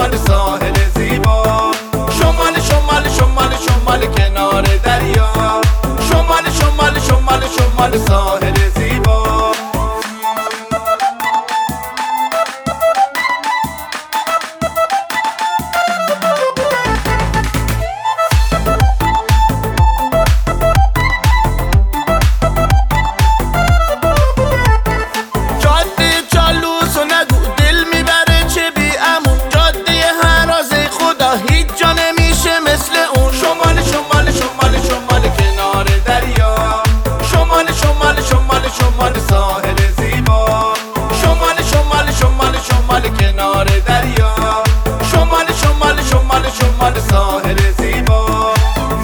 شمال ساحل زیبا، شمال شمال شمال شمال کنار دریا، شمال شمال شمال شمال ساحل زیبا. شمال ساحل زیبا، شمال شمال شمال شمال کنار دریا، شمال شمال شمال شمال ساحل زیبا.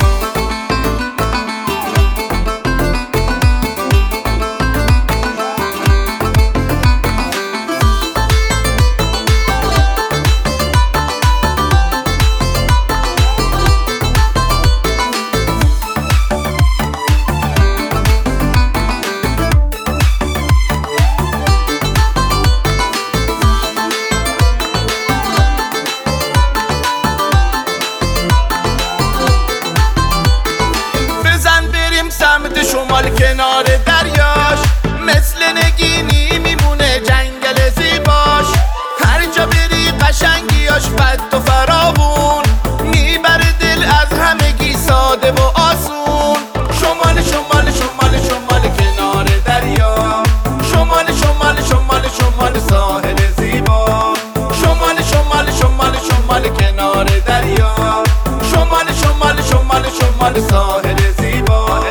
سمت شمال کنار دریاش، مثل نگینی میمونه جنگل زیباش، هر جا بری قشنگیاش فت و فراوون، میبره دل از همگی ساده و آسون. شمال شمال شمال شمال کنار دریا، شمال شمال شمال شمال ساحل زیبا، شمال شمال شمال شمال کنار دریا، شمال شمال شمال شمال ساحل زیبا.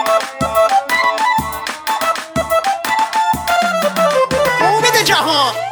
جهان